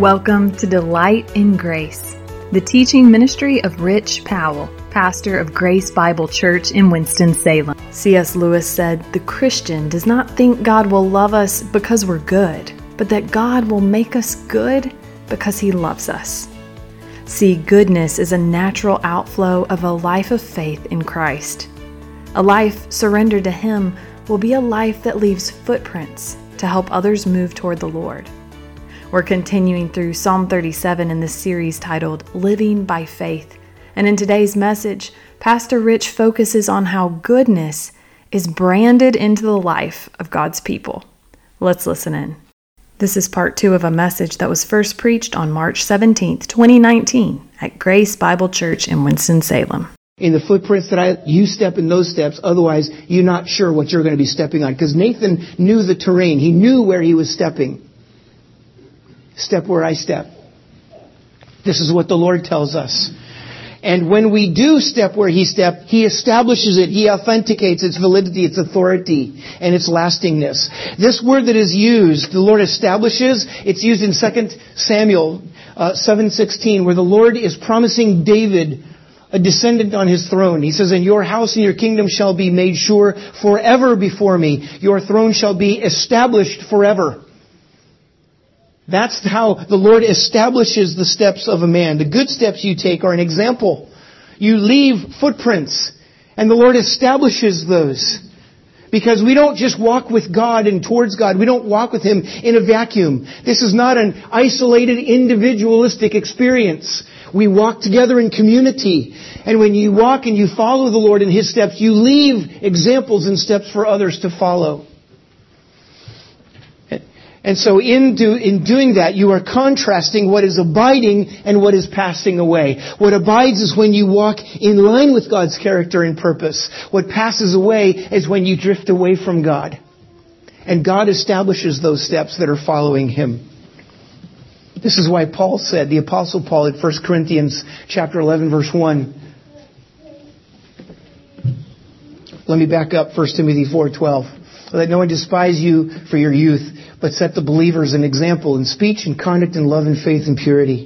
Welcome to Delight in Grace, the teaching ministry of Rich Powell, pastor of Grace Bible Church in Winston-Salem. C.S. Lewis said, "The Christian does not think God will love us because we're good, but that God will make us good because He loves us." See, goodness is a natural outflow of a life of faith in Christ. A life surrendered to Him will be a life that leaves footprints to help others move toward the Lord. We're continuing through Psalm 37 in this series titled Living by Faith. And in today's message, Pastor Rich focuses on how goodness is branded into the life of God's people. Let's listen in. This is part 2 of a message that was first preached on March 17th, 2019 at Grace Bible Church in Winston-Salem. In the footprints that you step in those steps, otherwise you're not sure what you're going to be stepping on. Because Nathan knew the terrain. He knew where he was stepping. Step where I step. This is what the Lord tells us. And when we do step where He stepped, He establishes it. He authenticates its validity, its authority, and its lastingness. This word that is used, the Lord establishes, it's used in 2 Samuel 7:16, where the Lord is promising David a descendant on his throne. He says, "And your house and your kingdom shall be made sure forever before me. Your throne shall be established forever." That's how the Lord establishes the steps of a man. The good steps you take are an example. You leave footprints, and the Lord establishes those. Because we don't just walk with God and towards God. We don't walk with Him in a vacuum. This is not an isolated, individualistic experience. We walk together in community. And when you walk and you follow the Lord in His steps, you leave examples and steps for others to follow. And so in doing that, you are contrasting what is abiding and what is passing away. What abides is when you walk in line with God's character and purpose. What passes away is when you drift away from God. And God establishes those steps that are following Him. This is why Paul said, the Apostle Paul in 1 Corinthians chapter 11, verse 1. Let me back up 1 Timothy 4:12. "Let no one despise you for your youth, but set the believers an example in speech and conduct and love and faith and purity."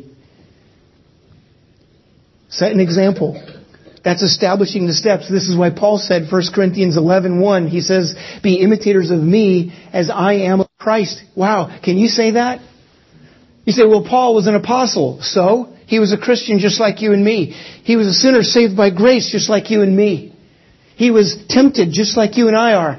Set an example. That's establishing the steps. This is why Paul said, 1 Corinthians 11:1, he says, "Be imitators of me as I am of Christ." Wow, can you say that? You say, well, Paul was an apostle. So? He was a Christian just like you and me. He was a sinner saved by grace just like you and me. He was tempted just like you and I are.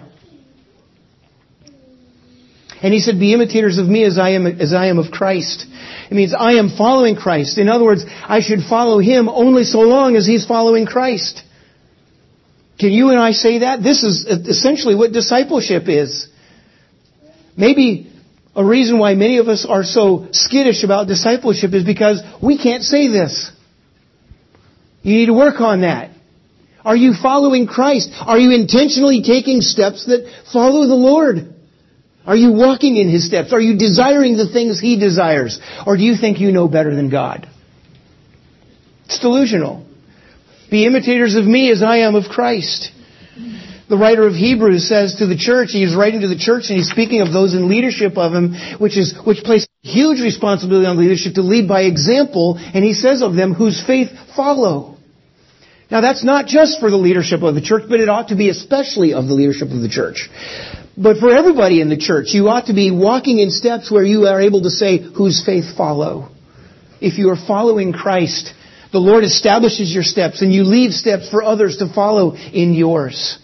And he said, "Be imitators of me as I am of Christ." It means I am following Christ. In other words, I should follow Him only so long as He's following Christ. Can you and I say that? This is essentially what discipleship is. Maybe a reason why many of us are so skittish about discipleship is because we can't say this. You need to work on that. Are you following Christ? Are you intentionally taking steps that follow the Lord? Are you walking in His steps? Are you desiring the things He desires? Or do you think you know better than God? It's delusional. "Be imitators of me as I am of Christ." The writer of Hebrews says to the church, he is writing to the church and he's speaking of those in leadership of him, which places huge responsibility on leadership to lead by example, and he says of them, "whose faith follow." Now that's not just for the leadership of the church, but it ought to be especially of the leadership of the church. But for everybody in the church, you ought to be walking in steps where you are able to say, "whose faith follow." If you are following Christ, the Lord establishes your steps and you leave steps for others to follow in yours.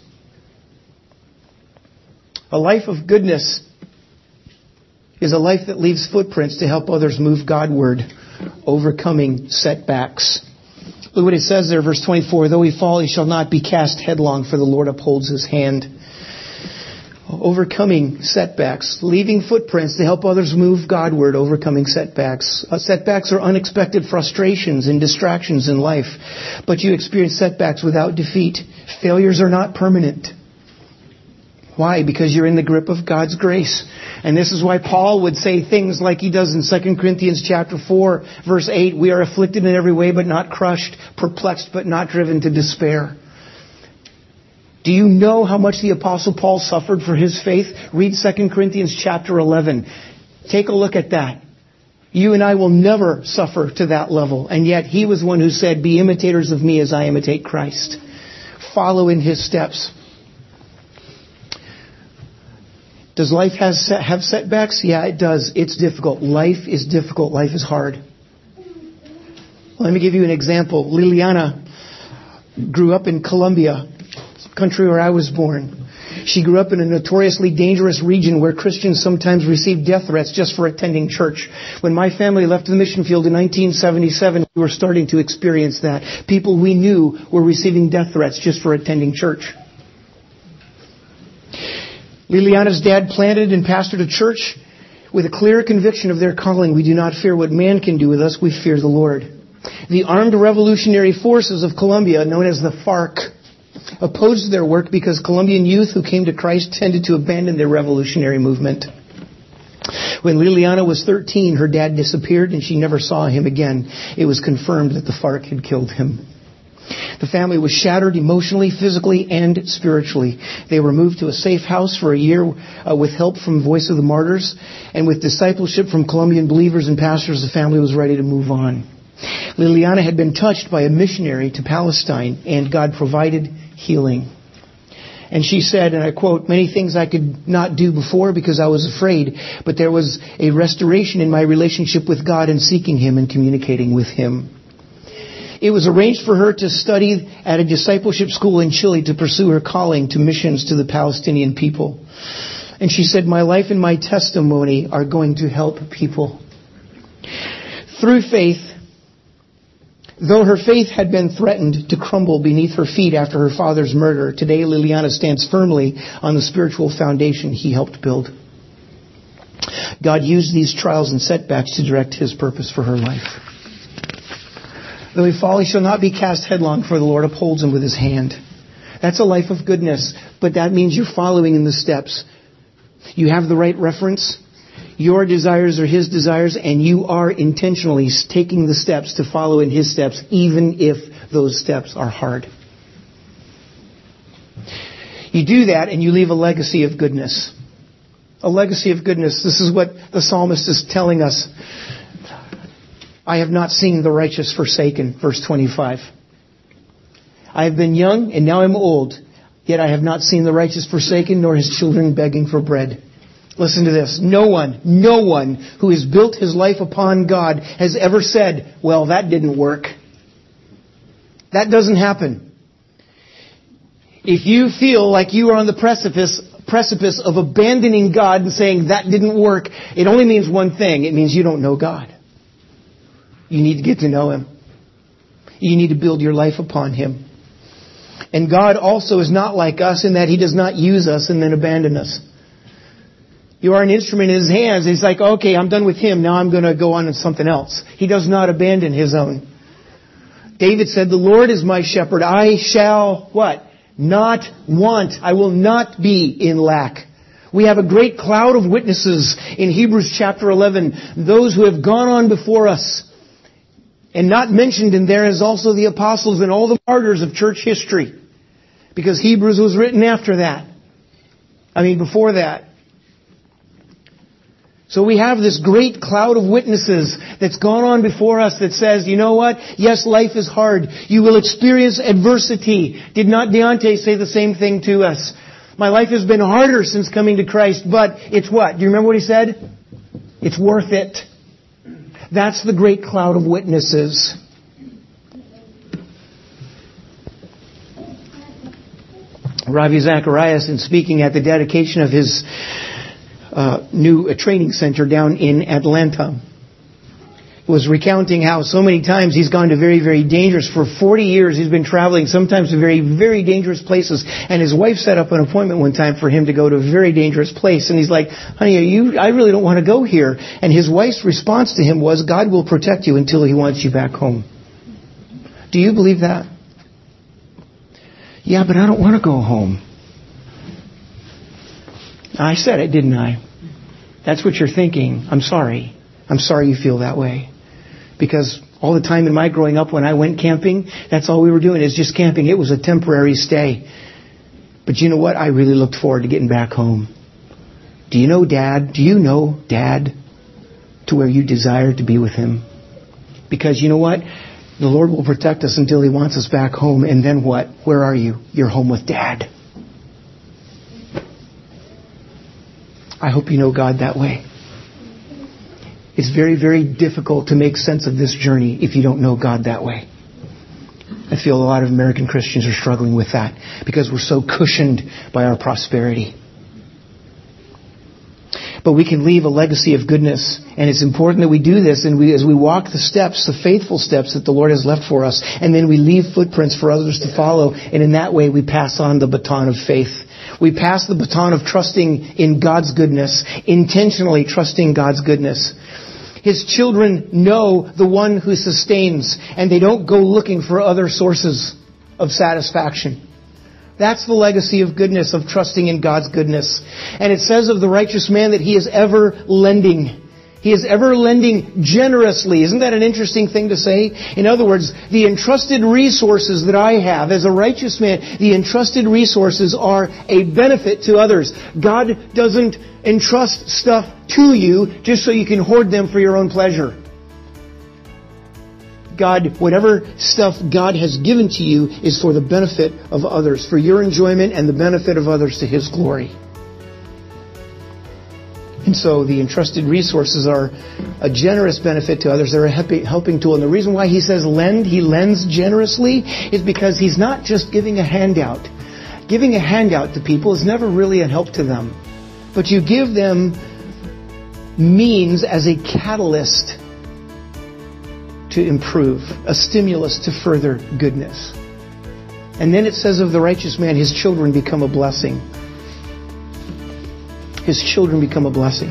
A life of goodness is a life that leaves footprints to help others move Godward, overcoming setbacks. Look what it says there, verse 24. "Though he fall, he shall not be cast headlong, for the Lord upholds his hand." Overcoming setbacks, leaving footprints to help others move Godward, overcoming setbacks. Setbacks are unexpected frustrations and distractions in life, but you experience setbacks without defeat. Failures are not permanent. Why? Because you're in the grip of God's grace. And this is why Paul would say things like he does in 2 Corinthians chapter 4, verse 8, "We are afflicted in every way but not crushed, perplexed but not driven to despair." Do you know how much the Apostle Paul suffered for his faith? Read 2 Corinthians chapter 11. Take a look at that. You and I will never suffer to that level. And yet He was one who said, be imitators of me as I imitate Christ. Follow in His steps. Does life have setbacks? Yeah, it does. It's difficult. Life is difficult. Life is hard. Let me give you an example. Liliana grew up in Colombia, country where I was born. She grew up in a notoriously dangerous region where Christians sometimes received death threats just for attending church. When my family left the mission field in 1977, we were starting to experience that. People we knew were receiving death threats just for attending church. Liliana's dad planted and pastored a church with a clear conviction of their calling. We do not fear what man can do with us, we fear the Lord. The armed revolutionary forces of Colombia, known as the FARC, opposed their work because Colombian youth who came to Christ tended to abandon their revolutionary movement. When Liliana was 13, her dad disappeared and she never saw him again. It was confirmed that the FARC had killed him. The family was shattered emotionally, physically, and spiritually. They were moved to a safe house for a year with help from Voice of the Martyrs, and with discipleship from Colombian believers and pastors, the family was ready to move on. Liliana had been touched by a missionary to Palestine, and God provided healing. And she said, and I quote, many things I could not do before because I was afraid, but there was a restoration in my relationship with God and seeking Him and communicating with Him. It was arranged for her to study at a discipleship school in Chile to pursue her calling to missions to the Palestinian people. And she said, my life and my testimony are going to help people. Through faith, though her faith had been threatened to crumble beneath her feet after her father's murder, today Liliana stands firmly on the spiritual foundation He helped build. God used these trials and setbacks to direct His purpose for her life. Though he fall, he shall not be cast headlong, for the Lord upholds him with His hand. That's a life of goodness, but that means you're following in the steps. You have the right reference. Your desires are His desires, and you are intentionally taking the steps to follow in His steps, even if those steps are hard. You do that, and you leave a legacy of goodness. A legacy of goodness. This is what the psalmist is telling us. I have not seen the righteous forsaken, verse 25. I have been young, and now I'm old, yet I have not seen the righteous forsaken, nor his children begging for bread. Listen to this. No one who has built his life upon God has ever said, well, that didn't work. That doesn't happen. If you feel like you are on the precipice of abandoning God and saying that didn't work, it only means one thing. It means you don't know God. You need to get to know Him. You need to build your life upon Him. And God also is not like us in that He does not use us and then abandon us. You are an instrument in His hands. He's like, okay, I'm done with Him. Now I'm going to go on to something else. He does not abandon His own. David said, the Lord is my shepherd. I shall, what? Not want. I will not be in lack. We have a great cloud of witnesses in Hebrews chapter 11. Those who have gone on before us. And not mentioned in there is also the apostles and all the martyrs of church history. Because Hebrews was written after that. Before that. So we have this great cloud of witnesses that's gone on before us that says, you know what? Yes, life is hard. You will experience adversity. Did not Deontay say the same thing to us? My life has been harder since coming to Christ, but it's what? Do you remember what he said? It's worth it. That's the great cloud of witnesses. Ravi Zacharias, in speaking at the dedication of his new training center down in Atlanta, was recounting how so many times he's gone to very, very dangerous. For 40 years he's been traveling, sometimes to very, very dangerous places. And his wife set up an appointment one time for him to go to a very dangerous place. And he's like, honey, I really don't want to go here. And his wife's response to him was, God will protect you until He wants you back home. Do you believe that? Yeah, but I don't want to go home. I said it, didn't I? That's what you're thinking. I'm sorry. I'm sorry you feel that way. Because all the time in my growing up when I went camping, that's all we were doing is just camping. It was a temporary stay. But you know what? I really looked forward to getting back home. Do you know Dad to where you desire to be with Him. Because you know what? The Lord will protect us until He wants us back home. And then what? Where are you? You're home with Dad. I hope you know God that way. It's very, very difficult to make sense of this journey if you don't know God that way. I feel a lot of American Christians are struggling with that because we're so cushioned by our prosperity. But we can leave a legacy of goodness. And it's important that we do this and as we walk the steps, the faithful steps that the Lord has left for us. And then we leave footprints for others to follow. And in that way we pass on the baton of faith. We pass the baton of trusting in God's goodness, intentionally trusting God's goodness. His children know the one who sustains, and they don't go looking for other sources of satisfaction. That's the legacy of goodness, of trusting in God's goodness. And it says of the righteous man that he is ever lending. He is ever lending generously. Isn't that an interesting thing to say? In other words, the entrusted resources that I have as a righteous man, the entrusted resources are a benefit to others. God doesn't entrust stuff to you just so you can hoard them for your own pleasure. God, whatever stuff God has given to you is for the benefit of others, for your enjoyment and the benefit of others to His glory. And so the entrusted resources are a generous benefit to others. They're a helping tool. And the reason why He says lend, He lends generously, is because He's not just giving a handout. Giving a handout to people is never really a help to them. But you give them means as a catalyst to improve, a stimulus to further goodness. And then it says of the righteous man, his children become a blessing. His children become a blessing.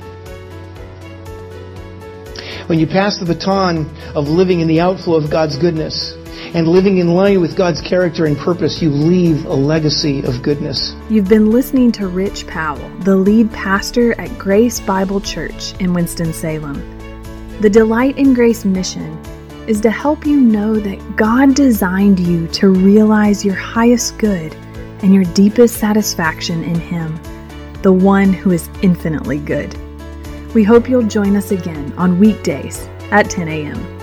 When you pass the baton of living in the outflow of God's goodness and living in line with God's character and purpose, you leave a legacy of goodness. You've been listening to Rich Powell, the lead pastor at Grace Bible Church in Winston-Salem. The Delight in Grace mission is to help you know that God designed you to realize your highest good and your deepest satisfaction in Him, the one who is infinitely good. We hope you'll join us again on weekdays at 10 a.m.